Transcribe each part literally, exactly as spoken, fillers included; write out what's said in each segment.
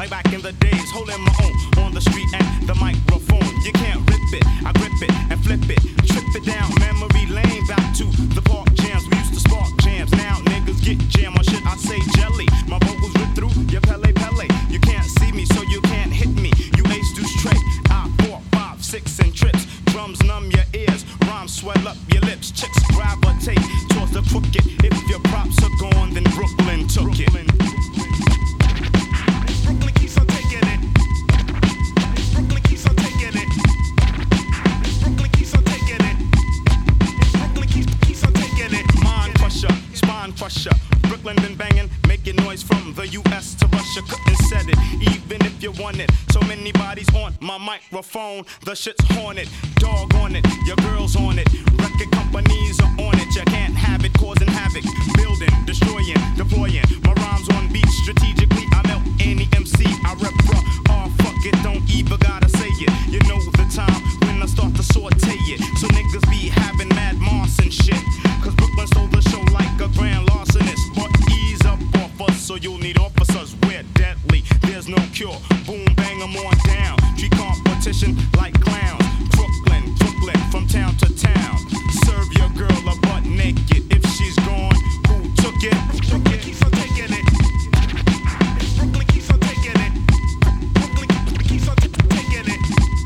like back in the days, holding my own on the street and the microphone. You can't rip it, I grip it and flip it, trip it down memory lane, back to the park jams. We used to spark jams, now niggas get jam on shit. I say jelly, my vocals rip through your Pele Pele. You can't see me, so you can't hit me. You ace deuce tray, I four, five, six and trips. Drums numb your ears, rhymes swell up your lips. Chicks gravitate towards the crooked. If your props are gone, then Brooklyn took it. Brooklyn keeps on taking it. Brooklyn keeps on taking it. Brooklyn keeps on taking it. Brooklyn keeps, keeps on taking it. Mind crusher, spine crusher. Brooklyn been banging, making noise from the U S to Russia. Couldn't set it, even if you want it. So many bodies on my microphone. The shit's haunted, dog on it. Your girl's on it. Record companies are on it. You can't have it, causing havoc. Building, destroying, deploying. My rhymes on beat strategically. I melt any M C. I rep bruh. Oh, fuck it, don't even gotta say it. You know the time when I start to saute it. So niggas be having mad moss and shit. Cause Brooklyn stole the show like a grand larcenist. But ease up off us, so you'll need officers. We're deadly, there's no cure. Boom, bang 'em on down. Treat competition like clowns. Brooklyn, Brooklyn, from town to town. Serve your girl a butt naked. If she's gone, who took it? Brooklyn keeps on taking it. Brooklyn keeps on taking it. Brooklyn keeps on taking it.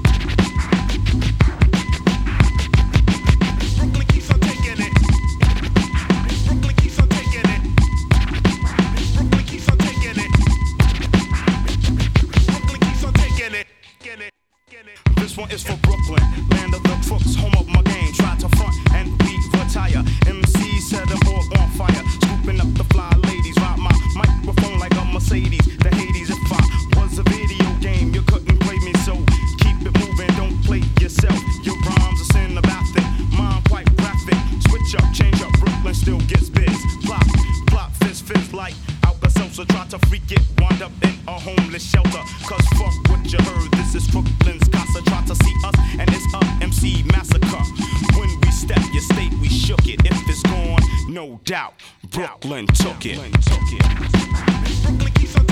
Brooklyn keeps on taking it. Brooklyn keeps on taking it. Brooklyn keeps on taking it. Brooklyn keeps on taking it. Get it. This one is for Brooklyn, land of the crooks, home of my game. Try to front and we retire. M C set them all on fire, scooping up the fly ladies. Ride my microphone like a Mercedes. The Hades, if I was a video game, you couldn't play me. So keep it moving, don't play yourself. Your rhymes are cinematic, mine quite graphic. Switch up, change up, Brooklyn still gets biz. Plop, plop, fizz, fizz like Alka-Seltzer. Try to freak it, wind up in a homeless shelter. Cause fuck what you heard, this is Brooklyn's casa. Try to see us and it's a M C massacre. When we step your state, we shook it. If it's gone, no doubt, Brooklyn took it. Brooklyn keeps on